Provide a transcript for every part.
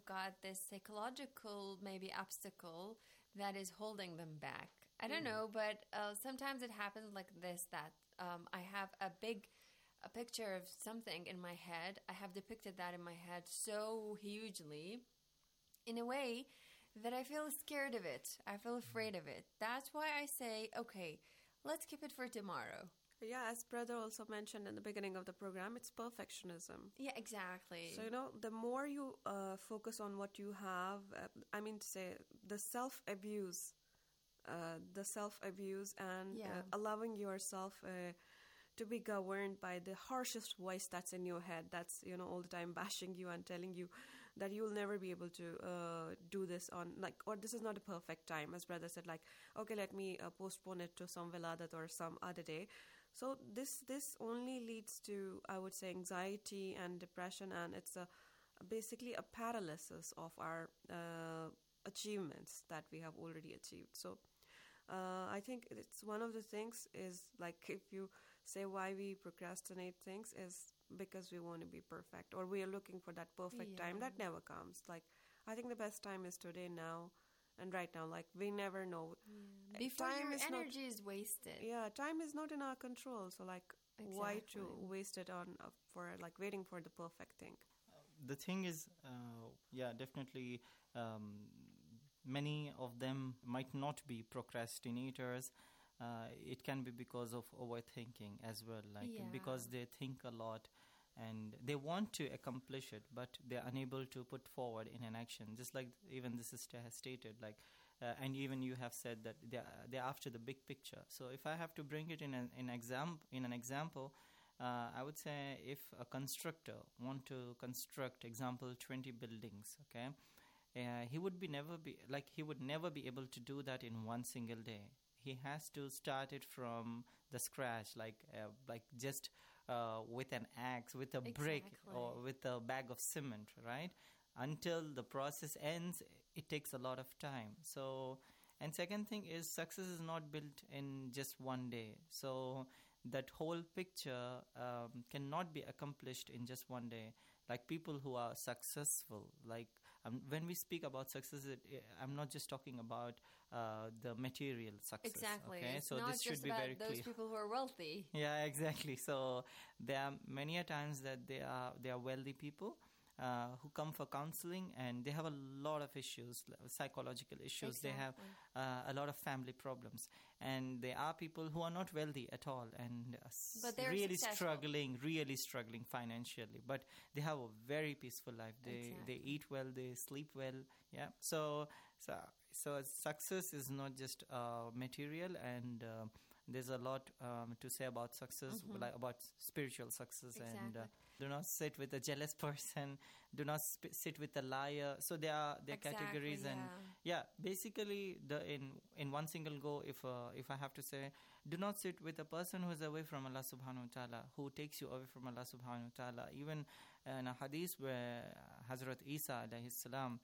have got this psychological maybe obstacle that is holding them back. I don't know, but sometimes it happens like this, that I have a picture of something in my head. I have depicted that in my head so hugely in a way that I feel scared of it. I feel afraid of it. That's why I say, okay, let's keep it for tomorrow. Yeah, as brother also mentioned in the beginning of the program, it's perfectionism. Yeah, exactly. So, the more you focus on what you have, the self-abuse and allowing yourself to be governed by the harshest voice that's in your head, that's, all the time bashing you and telling you that you'll never be able to do this or this is not a perfect time, as brother said, okay, let me postpone it to some Veladat or some other day. So this only leads to, I would say, anxiety and depression, and it's basically a paralysis of our achievements that we have already achieved. So I think it's one of the things is, if you say why we procrastinate things, is because we want to be perfect, or we are looking for that perfect time that never comes. I think the best time is today, now, and right now. We never know. Before your energy is wasted. Yeah, time is not in our control. So exactly. Why to waste it on for waiting for the perfect thing? The thing is, definitely. Many of them might not be procrastinators. It can be because of overthinking as well, because they think a lot and they want to accomplish it, but they're unable to put forward in an action. Just like even the sister has stated, and even you have said that they're after the big picture. So if I have to bring it in an example, I would say if a constructor want to construct, example, 20 buildings, okay. He would never be able to do that in one single day. He has to start it from the scratch, just with an axe, with a brick, or with a bag of cement, right? Until the process ends, it takes a lot of time. So, and second thing is, success is not built in just one day. So that whole picture cannot be accomplished in just one day. People who are successful, when we speak about success, I'm not just talking about the material success. Exactly. Okay? It's so not this just should be about very those clear. people who are wealthy. Yeah, exactly. So there are many a times that they are wealthy people who come for counseling, and they have a lot of issues, psychological issues. Exactly. They have a lot of family problems, and there are people who are not wealthy at all and really struggling financially, but they have a very peaceful life. They eat well, they sleep well. Yeah. So success is not just material, and there's a lot to say about success, about spiritual success. Exactly. And do not sit with a jealous person. Do not sit with a liar. So there are categories, and basically in one single go, if I have to say, do not sit with a person who is away from Allah subhanahu wa ta'ala, who takes you away from Allah subhanahu wa ta'ala. Even in a hadith where Hazrat Isa alayhi salam,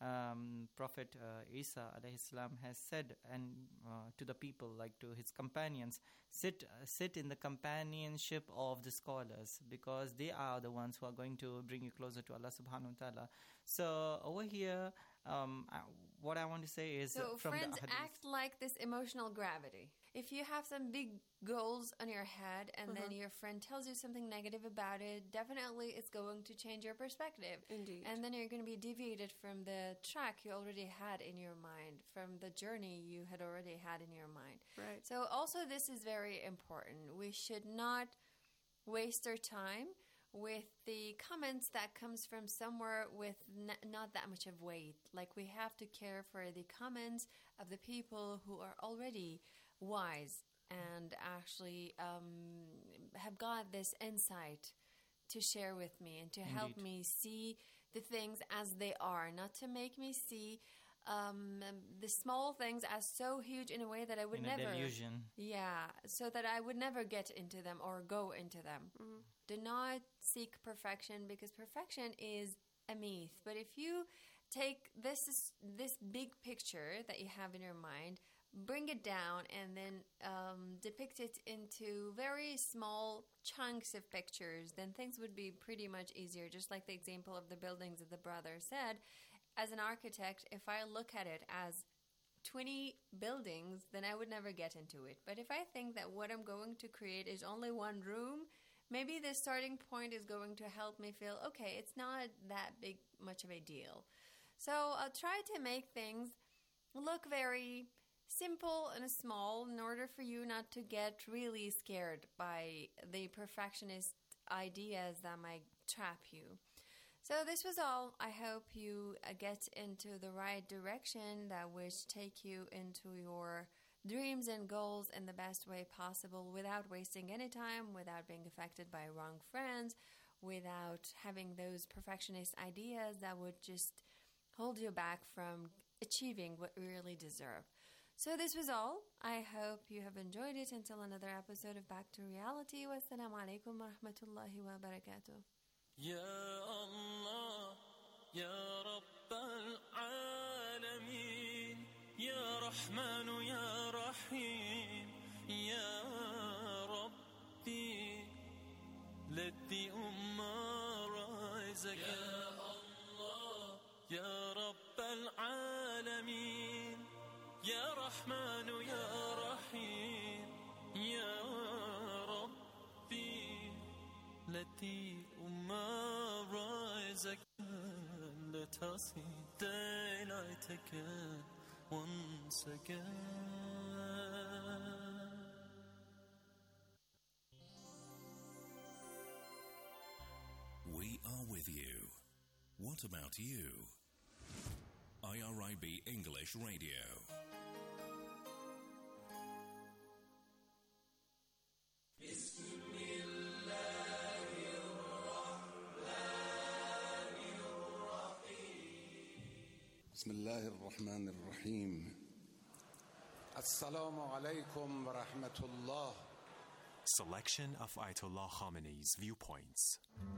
Prophet Isa alayhi salam has said to the people, to his companions, sit in the companionship of the scholars, because they are the ones who are going to bring you closer to Allah subhanahu wa ta'ala. So over here, what I want to say is, so from friends, the hadith, act like this emotional gravity. If you have some big goals on your head and then your friend tells you something negative about it, definitely it's going to change your perspective. Indeed. And then you're going to be deviated from the track you already had in your mind, from the journey you had already had in your mind. Right. So also this is very important. We should not waste our time with the comments that comes from somewhere with not that much of weight. We have to care for the comments of the people who are already wise and actually have got this insight to share with me and to help me see the things as they are, not to make me see the small things as so huge in a way that I would never... delusion. Yeah, so that I would never get into them or go into them. Mm-hmm. Do not seek perfection, because perfection is a myth. But if you take this big picture that you have in your mind, bring it down and then depict it into very small chunks of pictures, then things would be pretty much easier. Just like the example of the buildings that the brother said, as an architect, if I look at it as 20 buildings, then I would never get into it. But if I think that what I'm going to create is only one room, maybe the starting point is going to help me feel, okay, it's not that big much of a deal. So I'll try to make things look very simple and small in order for you not to get really scared by the perfectionist ideas that might trap you. So this was all. I hope you get into the right direction that would take you into your dreams and goals in the best way possible without wasting any time, without being affected by wrong friends, without having those perfectionist ideas that would just hold you back from achieving what you really deserve. So this was all. I hope you have enjoyed it. Until another episode of Back to Reality. Wassalamu alaikum wa rahmatullahi wa barakatuh. يا الله يا رب العالمين يا رحمن يا رحيم يا ربي let the ummah rise again يا الله يا رب العالمين يا رحمن يا رحيم يا ربي let the ummah rise again. Let us see daylight again, once again. We are with you. What about you? IRIB English Radio. بسم الله الرحمن الرحيم السلام عليكم ورحمة الله. Selection of Ayatollah Khamenei's viewpoints.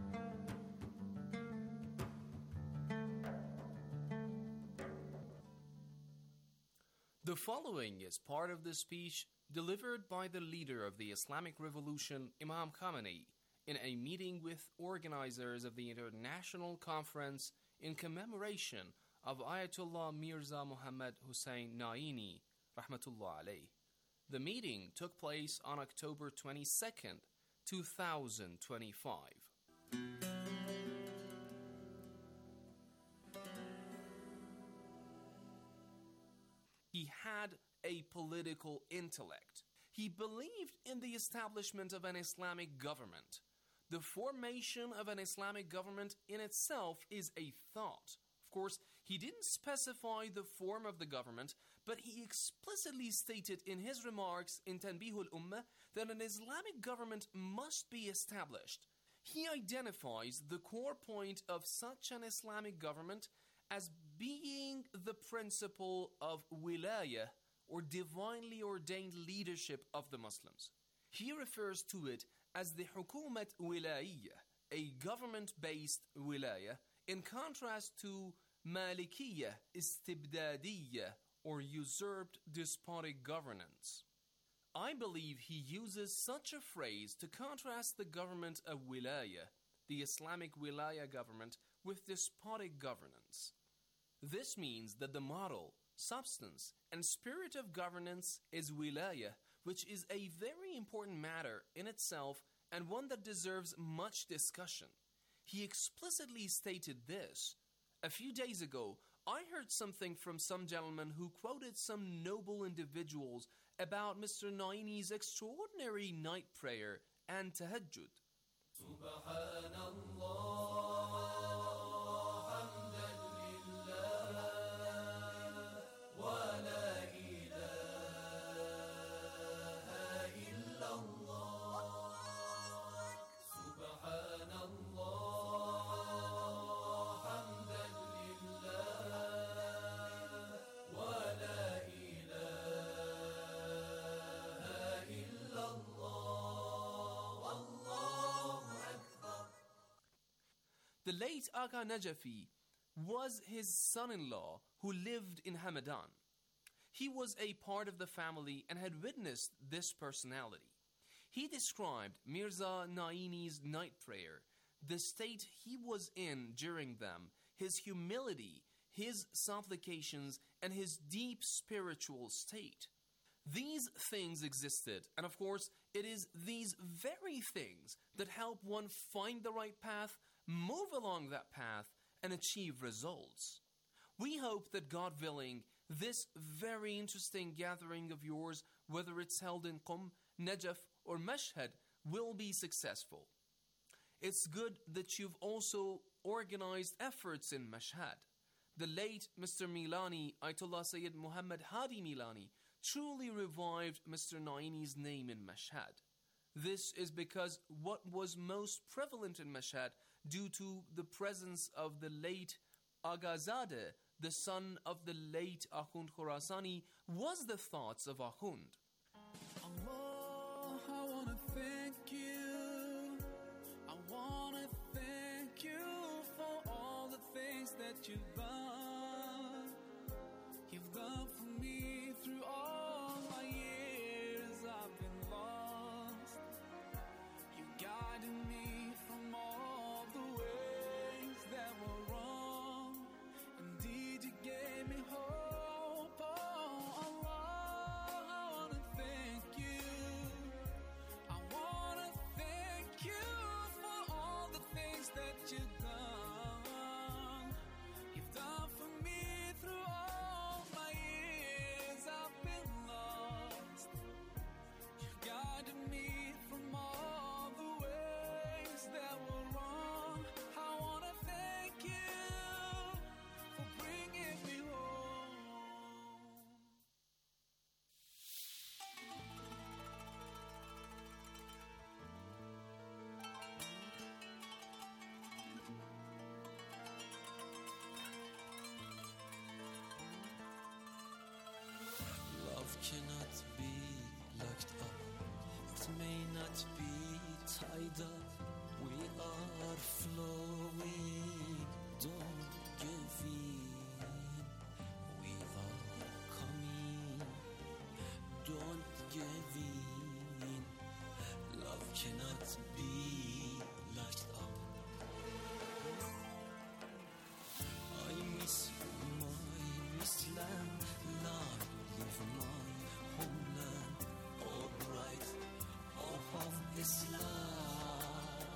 The following is part of the speech delivered by the leader of the Islamic Revolution, Imam Khamenei, in a meeting with organizers of the International Conference in commemoration of Ayatollah Mirza Muhammad Hussein Naini, rahmatullah alayh. The meeting took place on October 22nd, 2025. He had a political intellect. He believed in the establishment of an Islamic government. The formation of an Islamic government in itself is a thought. Of course, he didn't specify the form of the government, but he explicitly stated in his remarks in Tanbihul Ummah that an Islamic government must be established. He identifies the core point of such an Islamic government as being the principle of wilayah, or divinely ordained leadership of the Muslims. He refers to it as the Hukumat Wilayah, a government-based wilayah, in contrast to Malikiyah Istibdadiyah, or usurped despotic governance. I believe he uses such a phrase to contrast the government of wilayah, the Islamic wilayah government, with despotic governance. This means that the model, substance, and spirit of governance is wilayah, which is a very important matter in itself and one that deserves much discussion. He explicitly stated this. A few days ago, I heard something from some gentleman who quoted some noble individuals about Mr. Naini's extraordinary night prayer and tahajjud. The late Aga Najafi was his son-in-law who lived in Hamadan. He was a part of the family and had witnessed this personality. He described Mirza Naini's night prayer, the state he was in during them, his humility, his supplications and his deep spiritual state. These things existed, and of course, it is these very things that help one find the right path, move along that path, and achieve results. We hope that, God willing, this very interesting gathering of yours, whether it's held in Qum, Najaf, or Mashhad, will be successful. It's good that you've also organized efforts in Mashhad. The late Mr. Milani, Ayatollah Sayyid Muhammad Hadi Milani, truly revived Mr. Naini's name in Mashhad. This is because what was most prevalent in Mashhad, due to the presence of the late Agazadeh, the son of the late Akhund Khorasani, was the thoughts of Akhund. Allah, I wanna thank you. I wanna thank you for all the things that you've done. You've done for me through all my years I've been lost. You guided me from all the ways that were wrong. Indeed, you gave me hope. Oh, Allah, I wanna thank you. I wanna thank you for all the things that you've done. You've done for me through all my years I've been lost. You guided me from all the ways that were wrong. I wanna thank you for bringing me home. Love cannot be locked up, it may not be tied up. We are flowing, don't give in. We are coming, don't give in. Love cannot be locked up. I miss you, my Islam. Love, leave my homeland. Oh bright hope of Islam.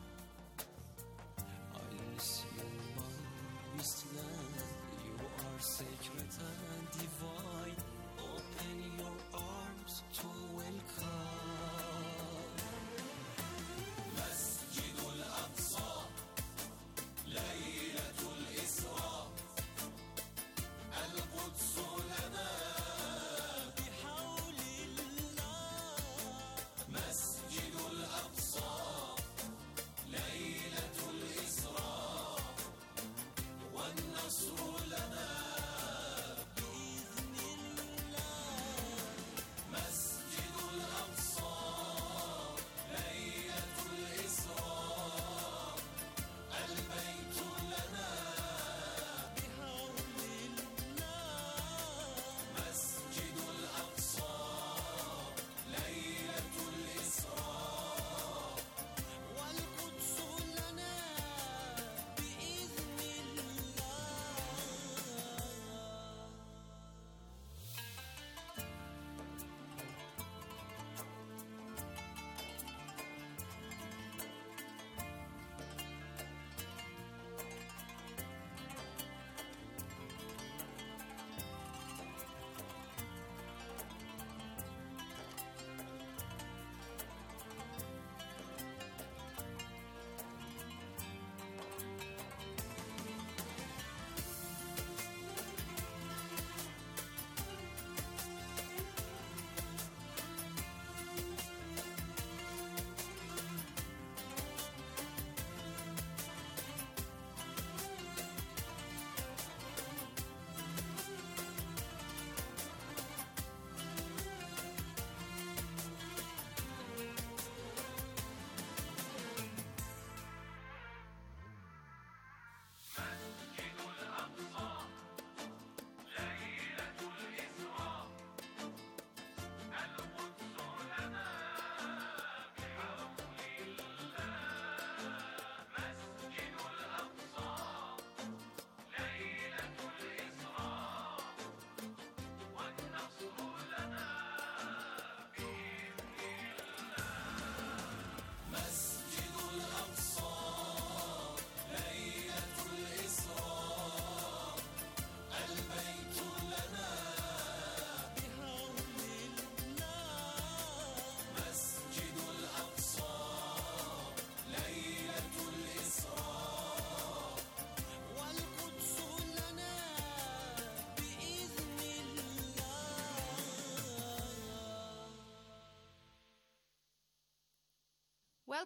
I miss you, my Islam. You are sacred and divine. Open your arms to welcome. مسجد الأقصى ليلة الإسراء القدس لنا بحول الله. مسجد الأقصى ليلة الإسراء والنصر لنا بإذن الله. مسجد الأقصى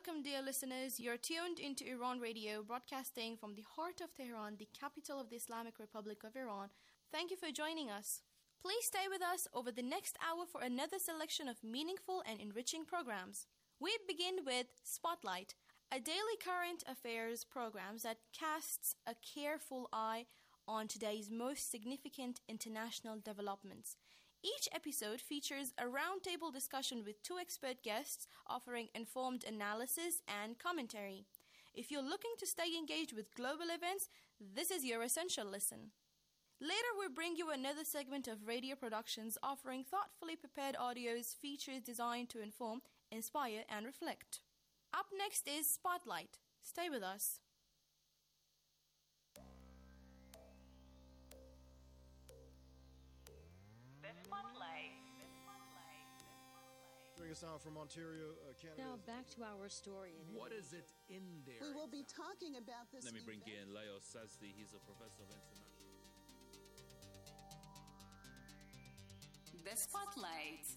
Welcome, dear listeners. You're tuned into Iran Radio, broadcasting from the heart of Tehran, the capital of the Islamic Republic of Iran. Thank you for joining us. Please stay with us over the next hour for another selection of meaningful and enriching programs. We begin with Spotlight, a daily current affairs program that casts a careful eye on today's most significant international developments. Each episode features a roundtable discussion with two expert guests offering informed analysis and commentary. If you're looking to stay engaged with global events, this is your essential listen. Later, we'll bring you another segment of radio productions offering thoughtfully prepared audios, features designed to inform, inspire, and reflect. Up next is Spotlight. Stay with us. Bring us out from Ontario, Canada. Now back to our story. What is it in there? We will be talking about this. Let me bring in Leo Sazdi. He's a professor of international. The Spotlight.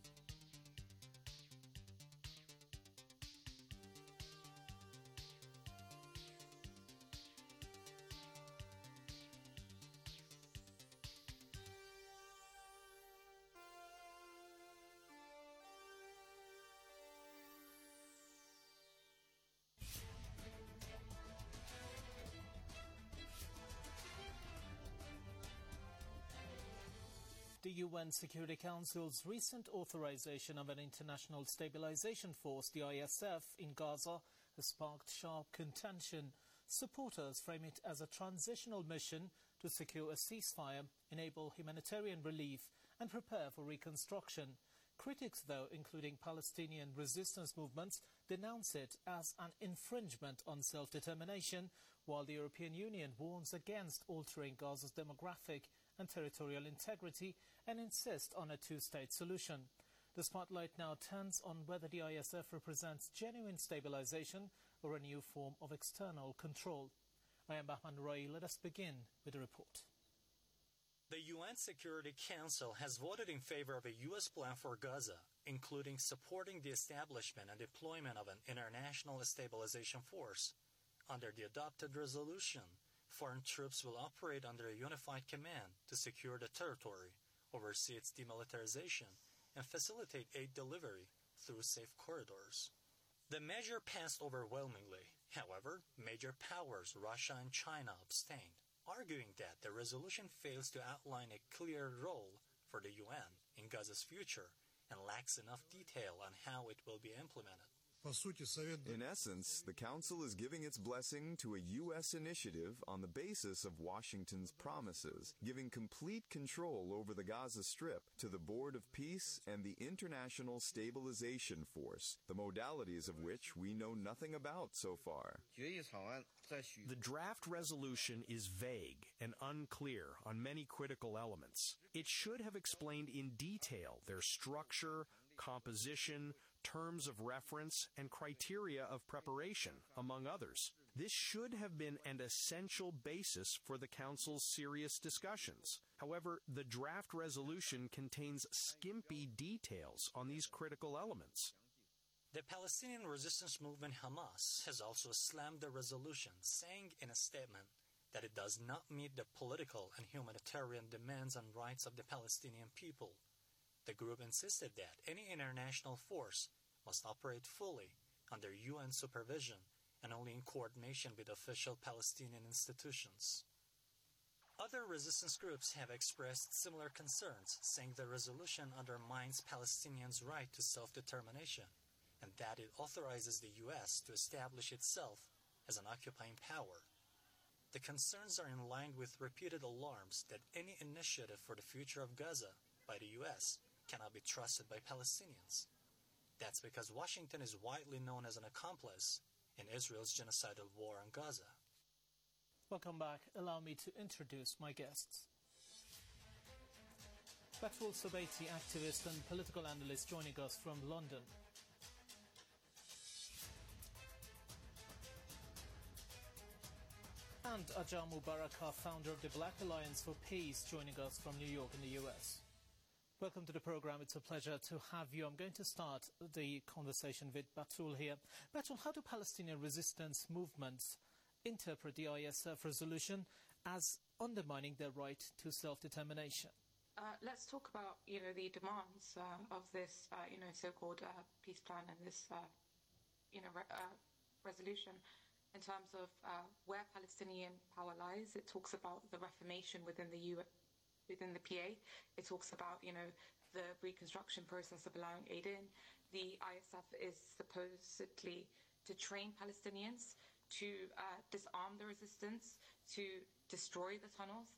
The UN Security Council's recent authorization of an international stabilization force, the ISF, in Gaza has sparked sharp contention. Supporters frame it as a transitional mission to secure a ceasefire, enable humanitarian relief, and prepare for reconstruction. Critics, though, including Palestinian resistance movements, denounce it as an infringement on self-determination, while the European Union warns against altering Gaza's demographic and territorial integrity and insists on a two-state solution. The spotlight now turns on whether the ISF represents genuine stabilization or a new form of external control. I am Bahman Rai. Let us begin with the report. The UN Security Council has voted in favor of a U.S. plan for Gaza, including supporting the establishment and deployment of an international stabilization force. Under the adopted resolution, foreign troops will operate under a unified command to secure the territory, oversee its demilitarization, and facilitate aid delivery through safe corridors. The measure passed overwhelmingly. However, major powers, Russia and China, abstained, arguing that the resolution fails to outline a clear role for the UN in Gaza's future and lacks enough detail on how it will be implemented. In essence, the Council is giving its blessing to a U.S. initiative on the basis of Washington's promises, giving complete control over the Gaza Strip to the Board of Peace and the International Stabilization Force, the modalities of which we know nothing about so far. The draft resolution is vague and unclear on many critical elements. It should have explained in detail their structure, composition, terms of reference, and criteria of preparation, among others. This should have been an essential basis for the Council's serious discussions. However, the draft resolution contains skimpy details on these critical elements. The Palestinian resistance movement Hamas has also slammed the resolution, saying in a statement that it does not meet the political and humanitarian demands and rights of the Palestinian people. The group insisted that any international force must operate fully under UN supervision and only in coordination with official Palestinian institutions. Other resistance groups have expressed similar concerns, saying the resolution undermines Palestinians' right to self-determination and that it authorizes the U.S. to establish itself as an occupying power. The concerns are in line with repeated alarms that any initiative for the future of Gaza by the U.S. cannot be trusted by Palestinians. That's because Washington is widely known as an accomplice in Israel's genocidal war on Gaza. Welcome back. Allow me to introduce my guests. Batful Sabaiti, activist and political analyst, joining us from London. And Ajam Mubaraka, founder of the Black Alliance for Peace, joining us from New York in the US. Welcome to the program. It's a pleasure to have you. I'm going to start the conversation with Batul here. Batul, how do Palestinian resistance movements interpret the ISF resolution as undermining their right to self-determination? Let's talk about, the demands of this, so-called peace plan and this, resolution. In terms of where Palestinian power lies, it talks about the reformation within the PA. It talks about, the reconstruction process of allowing aid in. The ISF is supposedly to train Palestinians, to disarm the resistance, to destroy the tunnels.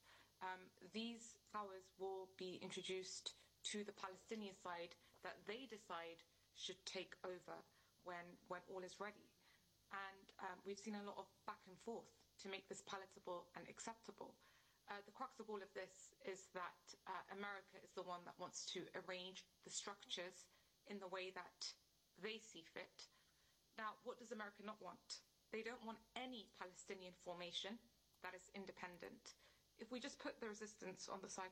These powers will be introduced to the Palestinian side that they decide should take over when all is ready. And we've seen a lot of back and forth to make this palatable and acceptable. The crux of all of this is that America is the one that wants to arrange the structures in the way that they see fit. Now, what does America not want? They don't want any Palestinian formation that is independent. If we just put the resistance on the side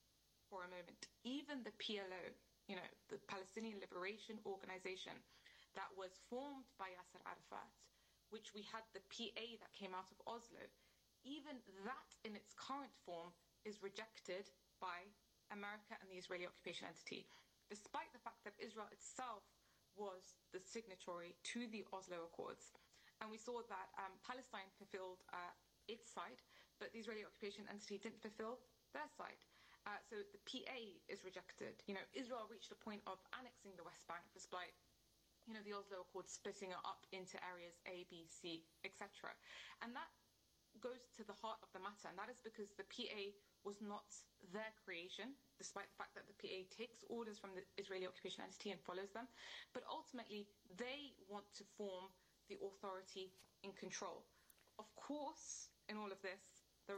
for a moment, even the PLO, the Palestinian Liberation Organization that was formed by Yasser Arafat, which we had the PA that came out of Oslo, even that in its current form is rejected by America and the Israeli occupation entity, despite the fact that Israel itself was the signatory to the Oslo Accords. And we saw that Palestine fulfilled its side, but the Israeli occupation entity didn't fulfill their side. So the PA is rejected. Israel reached a point of annexing the West Bank despite, the Oslo Accords splitting it up into areas A, B, C, etc. And that goes to the heart of the matter, and that is because the PA was not their creation, despite the fact that the PA takes orders from the Israeli occupation entity and follows them. But ultimately, they want to form the authority in control. Of course, in all of this,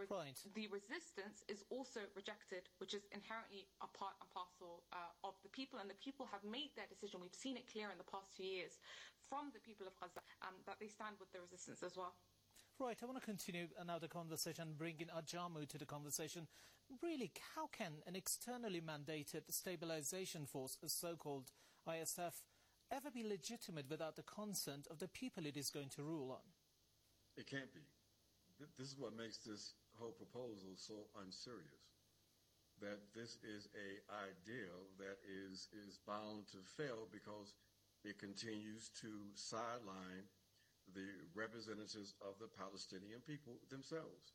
the resistance is also rejected, which is inherently a part and parcel of the people, and the people have made their decision. We've seen it clear in the past 2 years from the people of Gaza that they stand with the resistance as well. Right, I want to continue another conversation, bring in Ajamu to the conversation. Really, how can an externally mandated stabilization force, a so-called ISF, ever be legitimate without the consent of the people it is going to rule on? It can't be. This is what makes this whole proposal so unserious, that this is an ideal that is bound to fail because it continues to sideline the representatives of the Palestinian people themselves.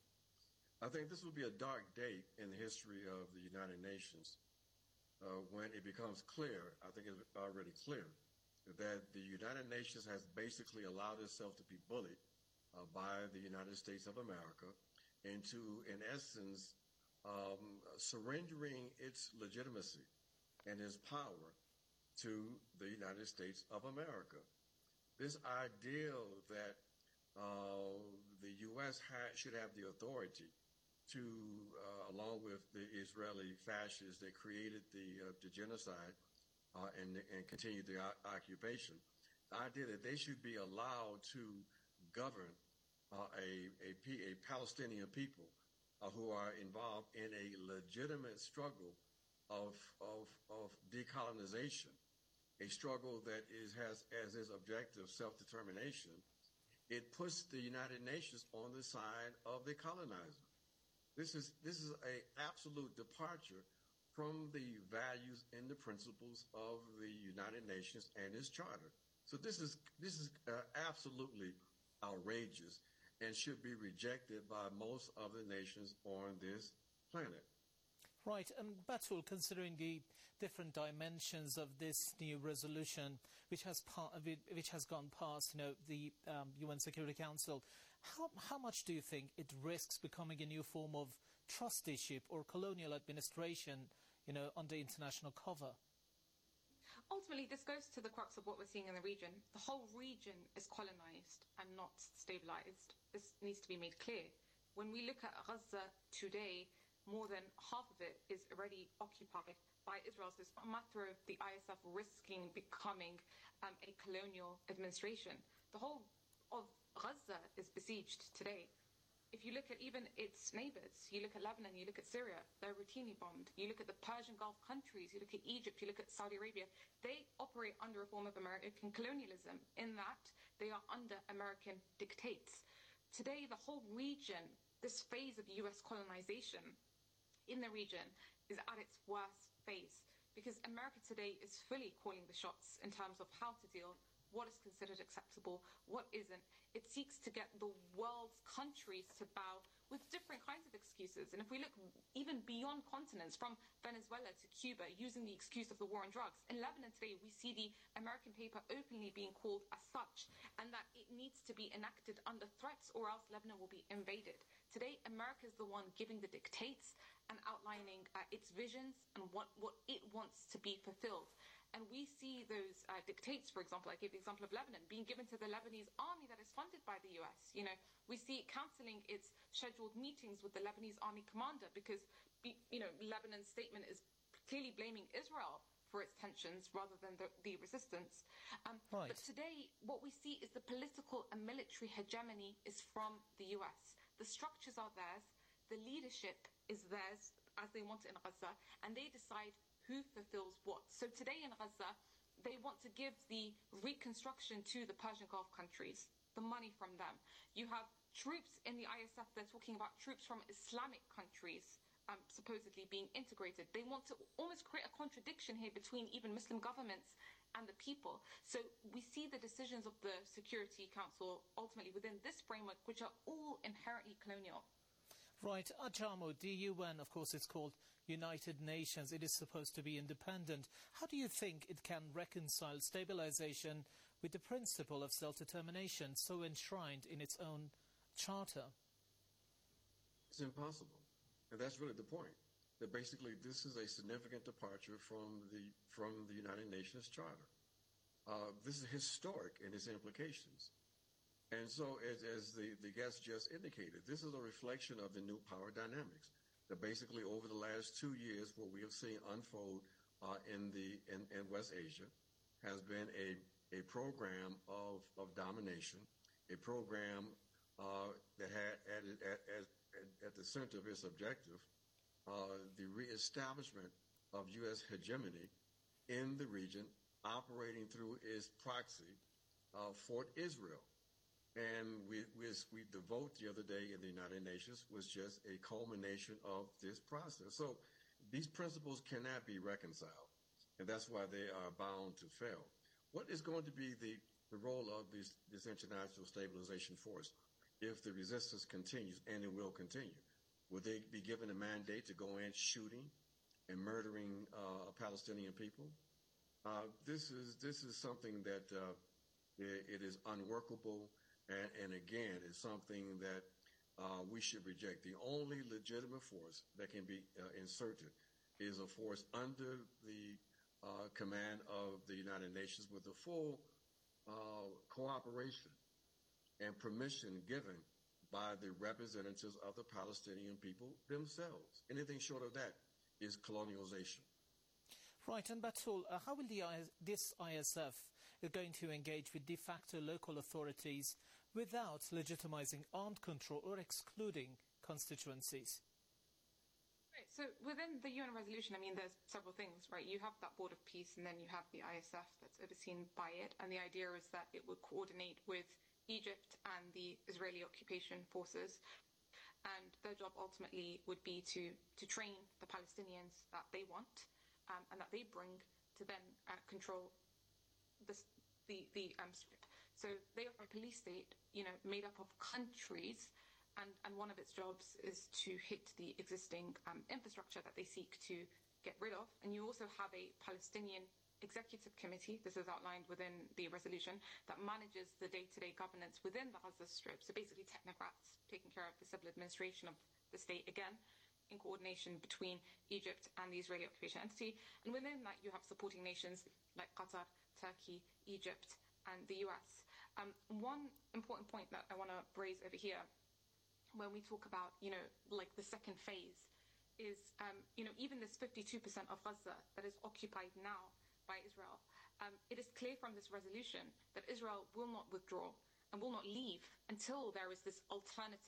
I think this will be a dark date in the history of the United Nations when it becomes clear, I think it's already clear, that the United Nations has basically allowed itself to be bullied by the United States of America into, in essence, surrendering its legitimacy and its power to the United States of America. This ideal that the U.S. should have the authority to, along with the Israeli fascists that created the genocide and continued the occupation, the idea that they should be allowed to govern a Palestinian people who are involved in a legitimate struggle of decolonization, a struggle that has as its objective self-determination. It puts the United Nations on the side of the colonizer. This is an absolute departure from the values and the principles of the United Nations and its charter. So this is absolutely outrageous and should be rejected by most of the nations on this planet. Right, and Batul, considering the different dimensions of this new resolution, which has gone past, the UN Security Council, how much do you think it risks becoming a new form of trusteeship or colonial administration, under international cover? Ultimately, this goes to the crux of what we're seeing in the region. The whole region is colonized and not stabilized. This needs to be made clear. When we look at Gaza today, more than half of it is already occupied by Israel. So it's not a matter of the ISF risking becoming a colonial administration. The whole of Gaza is besieged today. if you look at even its neighbors, you look at Lebanon, you look at Syria, they're routinely bombed. You look at the Persian Gulf countries, you look at Egypt, you look at Saudi Arabia, they operate under a form of American colonialism in that they are under American dictates. Today, the whole region, this phase of US colonization in the region is at its worst phase because America today is fully calling the shots in terms of how to deal, what is considered acceptable, what isn't. It seeks to get the world's countries to bow with different kinds of excuses. And if we look even beyond continents, from Venezuela to Cuba, using the excuse of the war on drugs, in Lebanon today, we see the American paper openly being called as such, and that it needs to be enacted under threats or else Lebanon will be invaded. Today, America is the one giving the dictates and outlining its visions and what it wants to be fulfilled. And we see those dictates, for example, I gave the example of Lebanon, being given to the Lebanese army that is funded by the US. You know, we see it cancelling its scheduled meetings with the Lebanese army commander because, Lebanon's statement is clearly blaming Israel for its tensions rather than the resistance. Right. But today, what we see is the political and military hegemony is from the US. The structures are theirs, the leadership is theirs as they want it in Gaza, and they decide who fulfills what. So today in Gaza, they want to give the reconstruction to the Persian Gulf countries, the money from them. You have troops in the ISF, they're talking about troops from Islamic countries supposedly being integrated. They want to almost create a contradiction here between even Muslim governments and the people. So we see the decisions of the Security Council ultimately within this framework, which are all inherently colonial. Right, Ajamo, the UN, of course, it's called United Nations. It is supposed to be independent. How do you think it can reconcile stabilization with the principle of self-determination so enshrined in its own charter? It's impossible. And that's really the point. That basically this is a significant departure from the United Nations Charter. This is historic in its implications. And so, as the guest just indicated, this is a reflection of the new power dynamics. That basically over the last 2 years, what we have seen unfold in West Asia has been a program of domination, a program that had at the center of its objective the reestablishment of U.S. hegemony in the region, operating through its proxy, Fort Israel. And the vote the other day in the United Nations was just a culmination of this process. So these principles cannot be reconciled, and that's why they are bound to fail. What is going to be the role of this international stabilization force if the resistance continues, and it will continue? Will they be given a mandate to go in shooting and murdering Palestinian people? This is something that it is unworkable. And again, it's something that we should reject. The only legitimate force that can be inserted is a force under the command of the United Nations with the full cooperation and permission given by the representatives of the Palestinian people themselves. Anything short of that is colonialization. Right, and Batul, how will this ISF going to engage with de facto local authorities without legitimizing armed control or excluding constituencies? Right, so within the UN resolution, there's several things, right? You have that Board of Peace, and then you have the ISF that's overseen by it, and the idea is that it would coordinate with Egypt and the Israeli occupation forces, and their job ultimately would be to train the Palestinians that they want, and that they bring to then control the strip. So they are a police state, made up of countries, and one of its jobs is to hit the existing infrastructure that they seek to get rid of. And you also have a Palestinian executive committee, this is outlined within the resolution, that manages the day-to-day governance within the Gaza Strip. So basically technocrats taking care of the civil administration of the state, again, in coordination between Egypt and the Israeli occupation entity. And within that, you have supporting nations like Qatar, Turkey, Egypt, and the US. One important point that I want to raise over here, when we talk about, the second phase, is, even this 52% of Gaza that is occupied now by Israel, it is clear from this resolution that Israel will not withdraw and will not leave until there is this alternative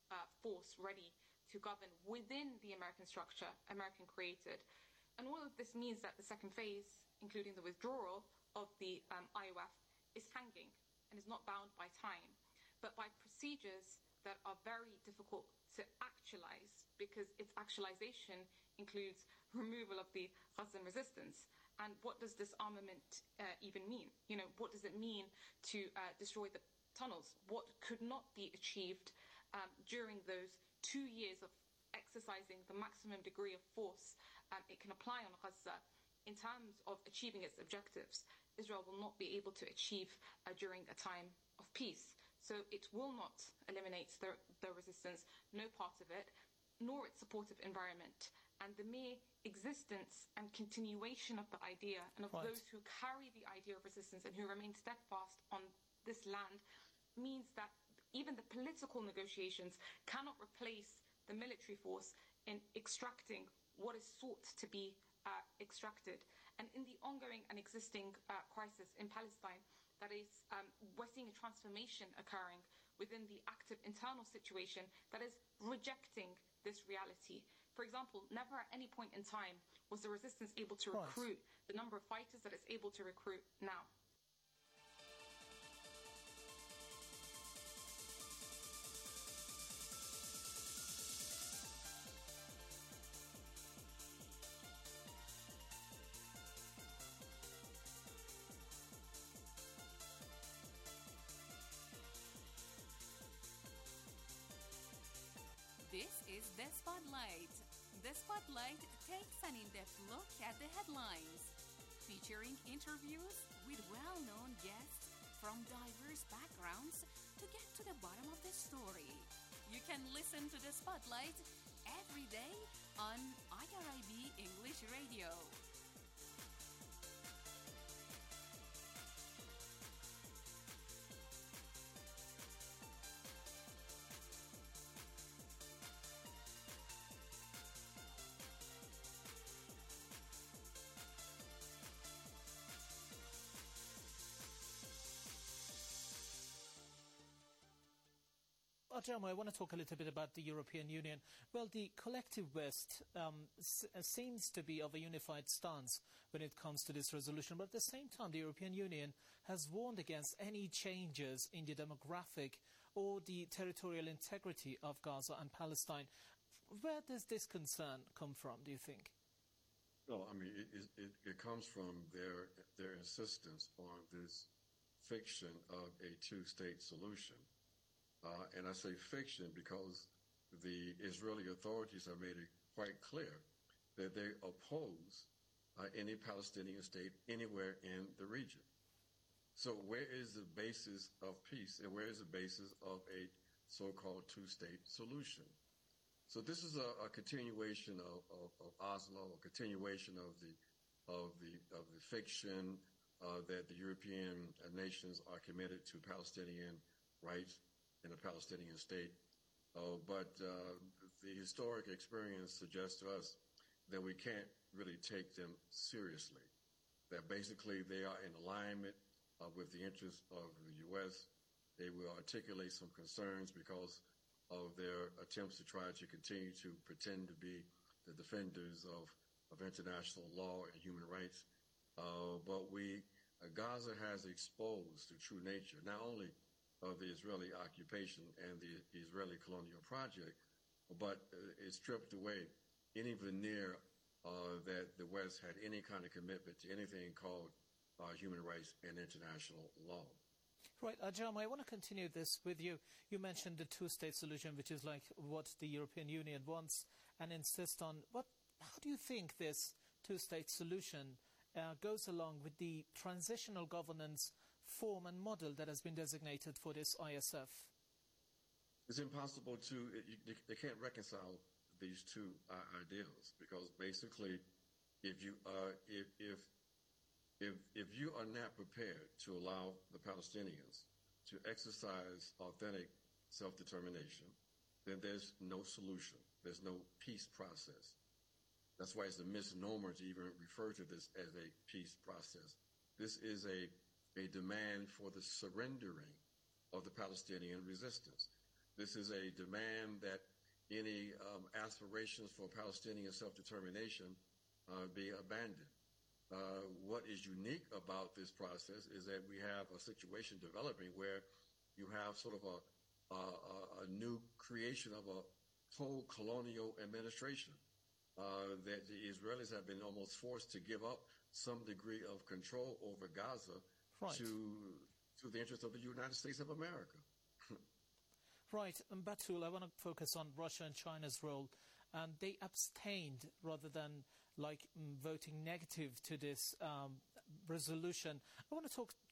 force ready to govern within the American structure, American created. And all of this means that the second phase, including the withdrawal of the IOF, is hanging and is not bound by time, but by procedures that are very difficult to actualize, because its actualization includes removal of the Ghazan resistance. And what does disarmament even mean? You know, what does it mean to destroy the tunnels? What could not be achieved during those 2 years of exercising the maximum degree of force it can apply on Gaza in terms of achieving its objectives, Israel will not be able to achieve during a time of peace. So it will not eliminate the resistance, no part of it, nor its supportive environment. And the mere existence and continuation of the idea and of those who carry the idea of resistance and who remain steadfast on this land means that even the political negotiations cannot replace the military force in extracting what is sought to be extracted. And in the ongoing and existing crisis in Palestine, that is, we're seeing a transformation occurring within the active internal situation that is rejecting this reality. For example, never at any point in time was the resistance able to recruit the number of fighters that it's able to recruit now. This is The Spotlight. The Spotlight takes an in-depth look at the headlines, featuring interviews with well-known guests from diverse backgrounds to get to the bottom of the story. You can listen to The Spotlight every day on IRIB English Radio. Ajama, I want to talk a little bit about the European Union. Well, the collective West seems to be of a unified stance when it comes to this resolution, but at the same time, the European Union has warned against any changes in the demographic or the territorial integrity of Gaza and Palestine. Where does this concern come from, do you think? Well, I mean, it comes from their insistence on this fiction of a two-state solution. And I say fiction because the Israeli authorities have made it quite clear that they oppose any Palestinian state anywhere in the region. So where is the basis of peace and where is the basis of a so-called two-state solution? So this is a continuation of Oslo, a continuation of the fiction that the European nations are committed to Palestinian rights in a Palestinian state. But the historic experience suggests to us that we can't really take them seriously, that basically they are in alignment with the interests of the U.S. They will articulate some concerns because of their attempts to try to continue to pretend to be the defenders of international law and human rights. But Gaza has exposed the true nature, not only of the Israeli occupation and the Israeli colonial project, but it stripped away any veneer that the West had any kind of commitment to anything called human rights and international law. Right, Ajama, I want to continue this with you. You mentioned the two-state solution, which is like what the European Union wants and insists on. How do you think this two-state solution goes along with the transitional governance form and model that has been designated for this ISF? It's impossible they can't reconcile these two ideals, because basically if you are not prepared to allow the Palestinians to exercise authentic self-determination, then there's no solution. There's no peace process. That's why it's a misnomer to even refer to this as a peace process. This is a demand for the surrendering of the Palestinian resistance. This is a demand that any aspirations for Palestinian self-determination be abandoned. What is unique about this process is that we have a situation developing where you have sort of a new creation of a whole colonial administration that the Israelis have been almost forced to give up some degree of control over Gaza to the interest of the United States of America. Right. Batul, I want to focus on Russia and China's role. They abstained rather than voting negative to this resolution. I want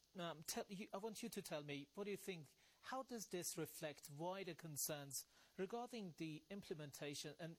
you to tell me, what do you think? How does this reflect wider concerns regarding the implementation and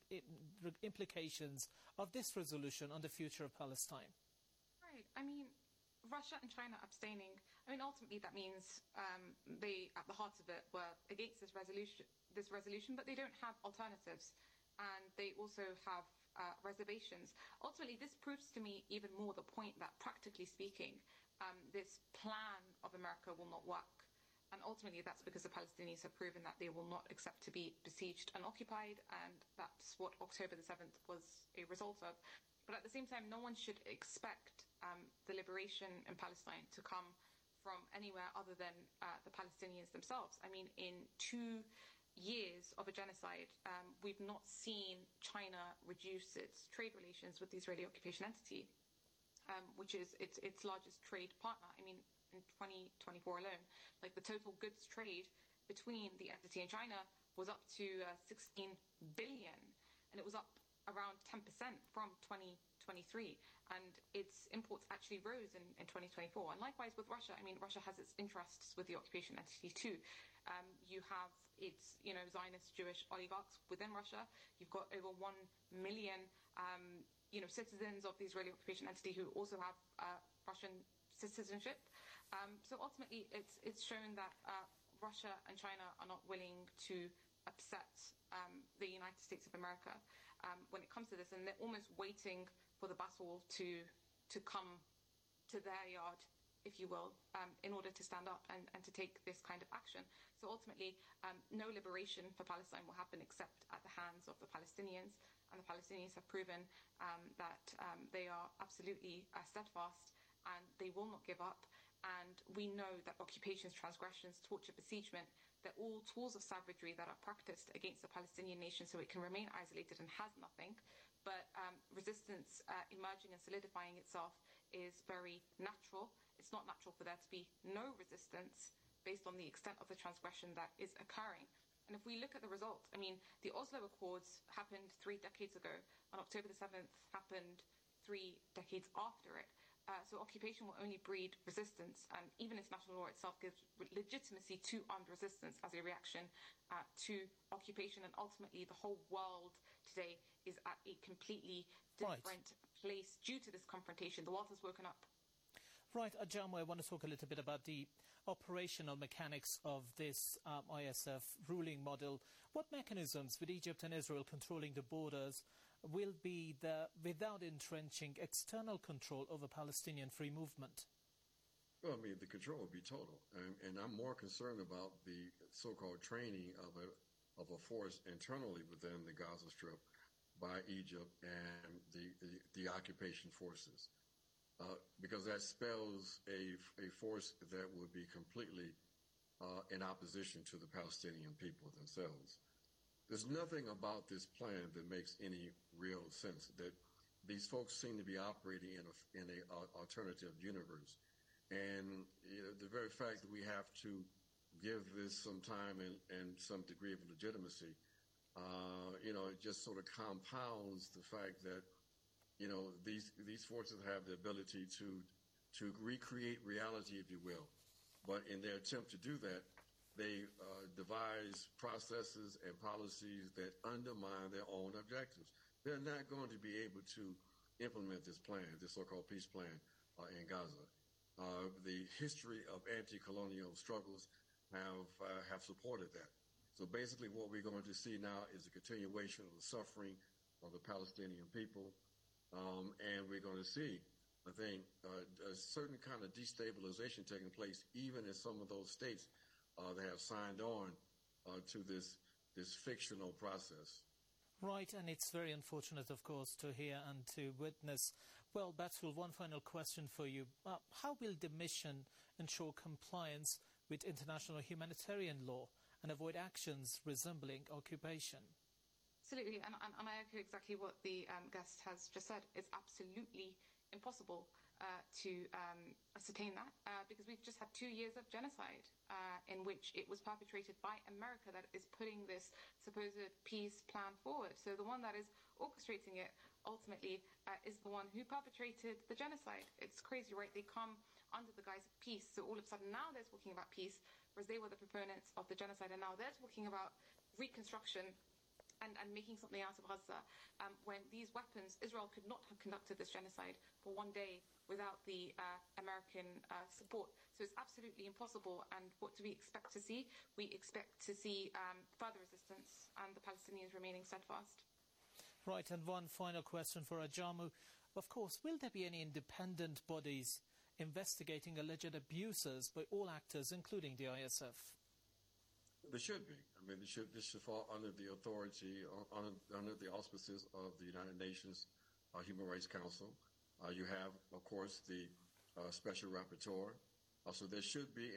implications of this resolution on the future of Palestine? Right. I mean, Russia and China abstaining, ultimately that means they, at the heart of it, were against this resolution, but they don't have alternatives, and they also have reservations. Ultimately, this proves to me even more the point that, practically speaking, this plan of America will not work. And ultimately, that's because the Palestinians have proven that they will not accept to be besieged and occupied, and that's what October the 7th was a result of. But at the same time, no one should expect the liberation in Palestine to come from anywhere other than the Palestinians themselves. In 2 years of a genocide, we've not seen China reduce its trade relations with the Israeli occupation entity, which is its largest trade partner. In 2024 alone, the total goods trade between the entity and China was up to 16 billion, and it was up around 10% from 2023, and its imports actually rose in 2024. And likewise with Russia, Russia has its interests with the occupation entity too. You have its Zionist Jewish oligarchs within Russia. You've got over 1 million citizens of the Israeli occupation entity who also have Russian citizenship. So ultimately, it's shown that Russia and China are not willing to upset the United States of America when it comes to this, and they're almost waiting for the battle to come to their yard, if you will, in order to stand up and to take this kind of action. So ultimately, no liberation for Palestine will happen except at the hands of the Palestinians, and the Palestinians have proven that they are absolutely steadfast and they will not give up. And we know that occupations, transgressions, torture, besiegement, they're all tools of savagery that are practiced against the Palestinian nation so it can remain isolated and has nothing. But resistance emerging and solidifying itself is very natural. It's not natural for there to be no resistance based on the extent of the transgression that is occurring. And if we look at the results, the Oslo Accords happened 3 decades ago, and October the 7th happened 3 decades after it. So occupation will only breed resistance, and even international law itself gives legitimacy to armed resistance as a reaction to occupation. And ultimately, the whole world today is at a completely different place due to this confrontation. The world has woken up. Right, Ajamu, I want to talk a little bit about the operational mechanics of this ISF ruling model. What mechanisms, with Egypt and Israel controlling the borders, will be there without entrenching external control over Palestinian free movement? Well, the control will be total. And I'm more concerned about the so-called training of a force internally within the Gaza Strip by Egypt and the occupation forces. Because that spells a force that would be completely in opposition to the Palestinian people themselves. There's nothing about this plan that makes any real sense. That these folks seem to be operating in an alternative universe, and the very fact that we have to give this some time and some degree of legitimacy, it just sort of compounds the fact that these forces have the ability to recreate reality, if you will, but in their attempt to do that, they devise processes and policies that undermine their own objectives. They're not going to be able to implement this plan, this so-called peace plan in Gaza. The history of anti-colonial struggles have supported that. So basically what we're going to see now is a continuation of the suffering of the Palestinian people, and we're going to see, I think, a certain kind of destabilization taking place even in some of those states that have signed on to this fictional process. Right, and it's very unfortunate, of course, to hear and to witness. Well, Batul, one final question for you. How will the mission ensure compliance with international humanitarian law and avoid actions resembling occupation? Absolutely, and I echo exactly what the guest has just said. It's absolutely impossible to ascertain that because we've just had 2 years of genocide in which it was perpetrated by America that is putting this supposed peace plan forward. So the one that is orchestrating it ultimately is the one who perpetrated the genocide. It's crazy, right? They come under the guise of peace. So all of a sudden now they're talking about peace, whereas they were the proponents of the genocide, and now they're talking about reconstruction and making something out of Gaza, when these weapons, Israel could not have conducted this genocide for one day without the American support. So it's absolutely impossible. And what do we expect to see? We expect to see further resistance and the Palestinians remaining steadfast. Right, and one final question for Ajamu. Of course, will there be any independent bodies investigating alleged abuses by all actors, including the ISF? There should be. I mean, this should fall under the authority, under the auspices of the United Nations Human Rights Council. You have, of course, the Special Rapporteur. So there should be,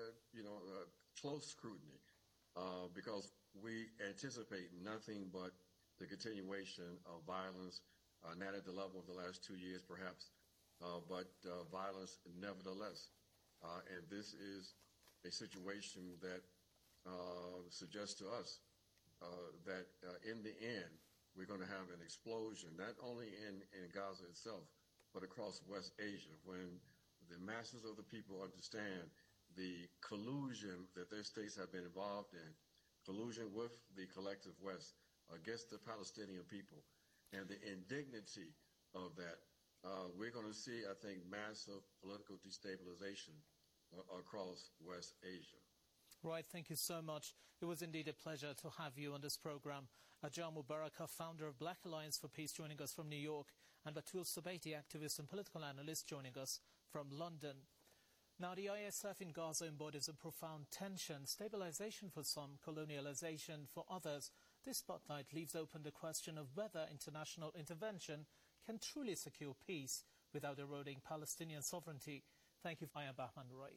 close scrutiny, because we anticipate nothing but the continuation of violence, not at the level of the last 2 years, perhaps, but violence nevertheless. And this is a situation that suggests to us that in the end, we're going to have an explosion, not only in Gaza itself, but across West Asia, when the masses of the people understand the collusion that their states have been involved in, collusion with the collective West against the Palestinian people, and the indignity of that. We're going to see, I think, massive political destabilization across West Asia. Right, thank you so much. It was indeed a pleasure to have you on this program. Ajamu Baraka, founder of Black Alliance for Peace, joining us from New York, and Batul Sabaiti, activist and political analyst, joining us from London. Now, the ISF in Gaza embodies a profound tension, stabilization for some, colonialization for others. This spotlight leaves open the question of whether international intervention can truly secure peace without eroding Palestinian sovereignty. Thank you, I am Bahman Rai.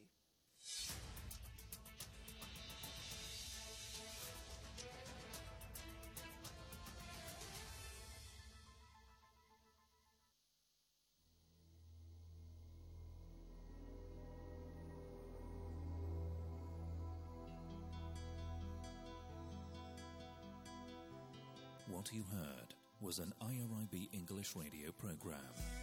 What you heard was an IRIB English radio program.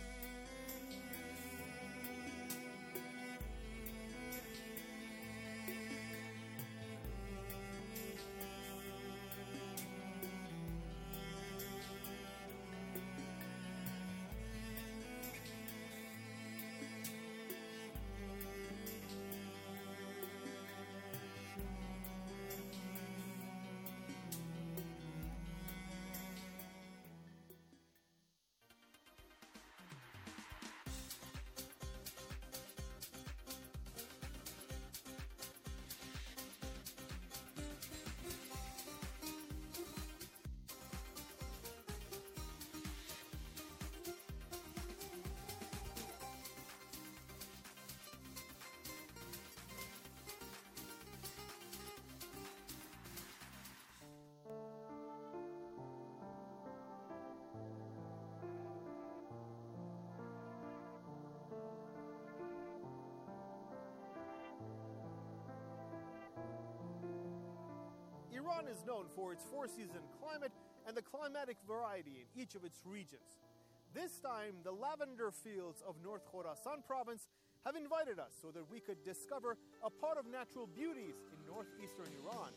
Iran is known for its four-season climate and the climatic variety in each of its regions. This time, the lavender fields of North Khorasan province have invited us so that we could discover a part of natural beauties in northeastern Iran.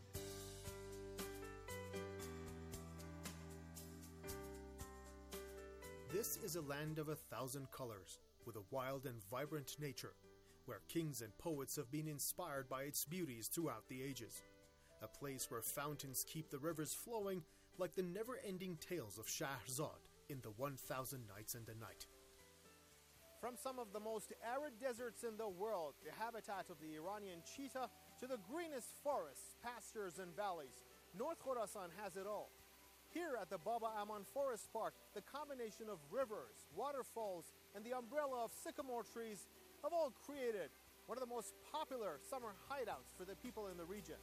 This is a land of 1,000 colors, with a wild and vibrant nature, where kings and poets have been inspired by its beauties throughout the ages. A place where fountains keep the rivers flowing like the never-ending tales of Shahrazad in the 1,000 Nights and a Night. From some of the most arid deserts in the world, the habitat of the Iranian cheetah, to the greenest forests, pastures, and valleys, North Khorasan has it all. Here at the Baba Aman Forest Park, the combination of rivers, waterfalls, and the umbrella of sycamore trees have all created one of the most popular summer hideouts for the people in the region.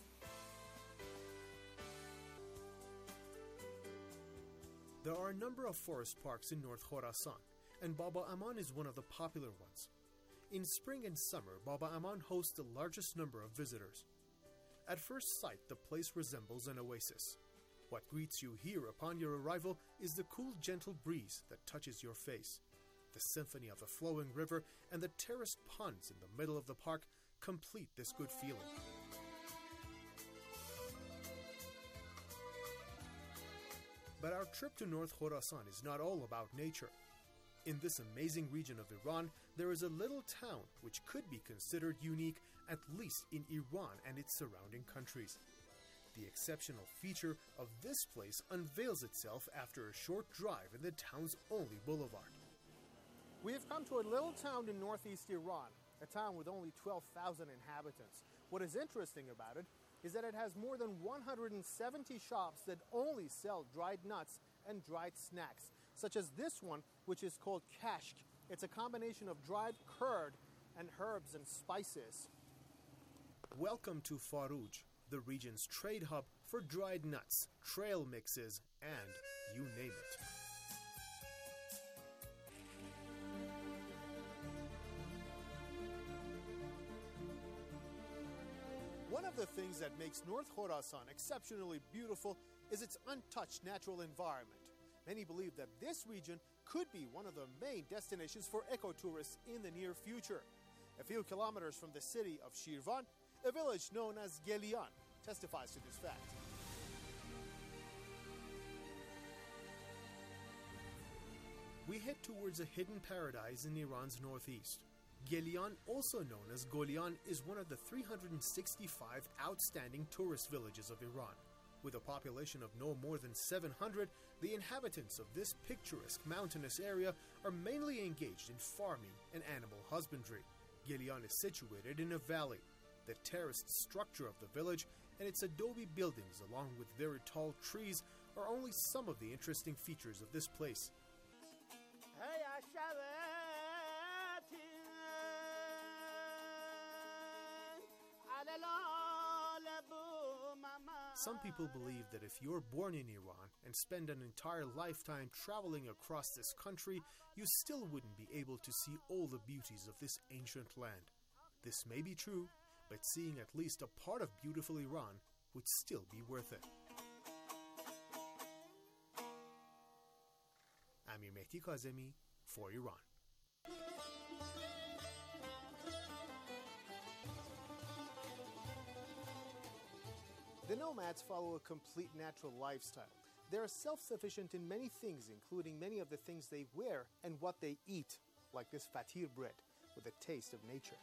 There are a number of forest parks in North Khorasan, and Baba Aman is one of the popular ones. In spring and summer, Baba Aman hosts the largest number of visitors. At first sight, the place resembles an oasis. What greets you here upon your arrival is the cool, gentle breeze that touches your face. The symphony of the flowing river and the terraced ponds in the middle of the park complete this good feeling. But our trip to North Khorasan is not all about nature. In this amazing region of Iran, there is a little town which could be considered unique, at least in Iran and its surrounding countries. The exceptional feature of this place unveils itself after a short drive in the town's only boulevard. We have come to a little town in northeast Iran, a town with only 12,000 inhabitants. What is interesting about it is that it has more than 170 shops that only sell dried nuts and dried snacks, such as this one, which is called kashk. It's a combination of dried curd and herbs and spices. Welcome to Faruj, the region's trade hub for dried nuts, trail mixes, and you name it. One of the things that makes North Khorasan exceptionally beautiful is its untouched natural environment. Many believe that this region could be one of the main destinations for ecotourists in the near future. A few kilometers from the city of Shirvan, a village known as Gelian testifies to this fact. We head towards a hidden paradise in Iran's northeast. Gelian, also known as Golian, is one of the 365 outstanding tourist villages of Iran. With a population of no more than 700, the inhabitants of this picturesque mountainous area are mainly engaged in farming and animal husbandry. Gelian is situated in a valley. The terraced structure of the village and its adobe buildings, along with very tall trees, are only some of the interesting features of this place. Some people believe that if you're born in Iran and spend an entire lifetime traveling across this country, you still wouldn't be able to see all the beauties of this ancient land. This may be true, but seeing at least a part of beautiful Iran would still be worth it. Amir Mehdi Kazemi for Iran. The nomads follow a complete natural lifestyle. They are self-sufficient in many things, including many of the things they wear and what they eat, like this fatir bread with a taste of nature.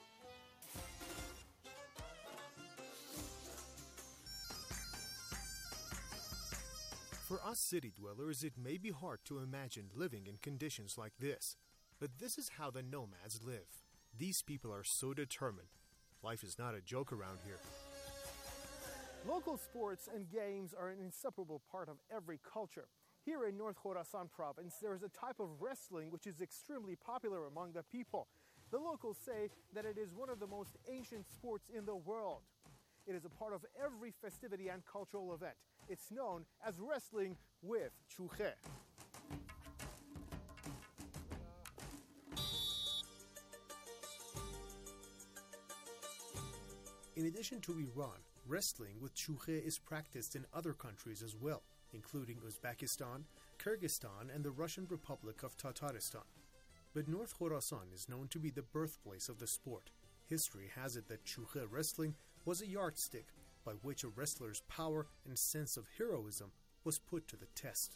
For us city dwellers, it may be hard to imagine living in conditions like this, but this is how the nomads live. These people are so determined. Life is not a joke around here. Local sports and games are an inseparable part of every culture. Here in North Khorasan province, there is a type of wrestling which is extremely popular among the people. The locals say that it is one of the most ancient sports in the world. It is a part of every festivity and cultural event. It's known as wrestling with chukhe. In addition to Iran, wrestling with chukhe is practiced in other countries as well, including Uzbekistan, Kyrgyzstan, and the Russian Republic of Tatarstan. But North Khorasan is known to be the birthplace of the sport. History has it that chukhe wrestling was a yardstick by which a wrestler's power and sense of heroism was put to the test.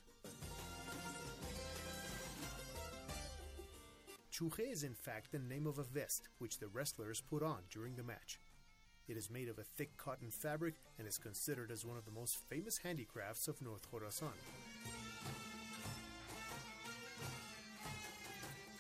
Chukhe is in fact the name of a vest which the wrestlers put on during the match. It is made of a thick cotton fabric and is considered as one of the most famous handicrafts of North Khorasan.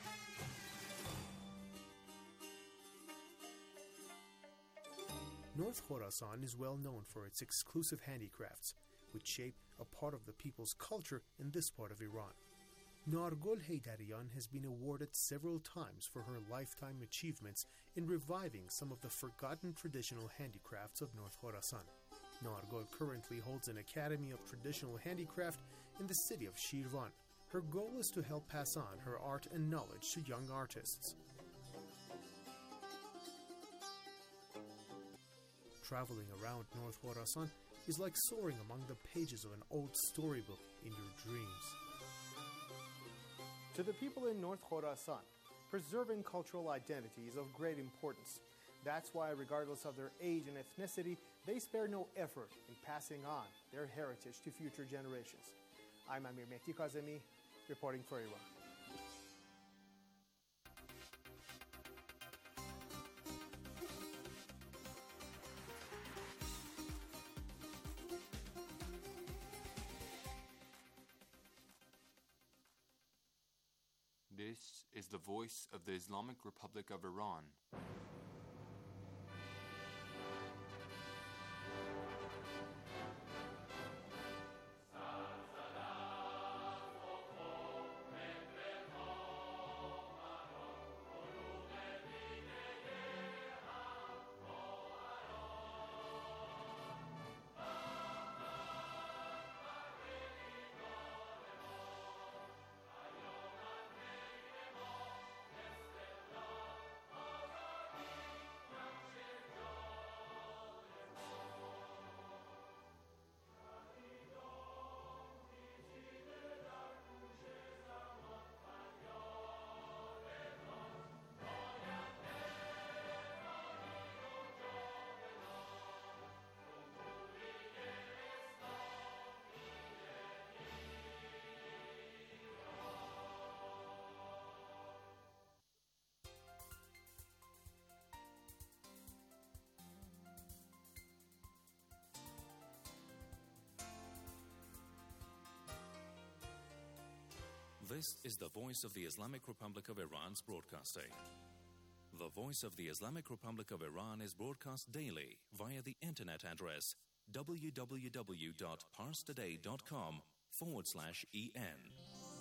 North North Khorasan is well known for its exclusive handicrafts, which shape a part of the people's culture in this part of Iran. Nargul Haydarian has been awarded several times for her lifetime achievements in reviving some of the forgotten traditional handicrafts of North Khorasan. Nargul currently holds an Academy of Traditional Handicraft in the city of Shirvan. Her goal is to help pass on her art and knowledge to young artists. Traveling around North Khorasan is like soaring among the pages of an old storybook in your dreams. To the people in North Khorasan, preserving cultural identity is of great importance. That's why, regardless of their age and ethnicity, they spare no effort in passing on their heritage to future generations. I'm Amir Mehdi Kazemi, reporting for Iran. This is the voice of the Islamic Republic of Iran. This is the Voice of the Islamic Republic of Iran's broadcasting. The Voice of the Islamic Republic of Iran is broadcast daily via the internet address www.parstoday.com/en.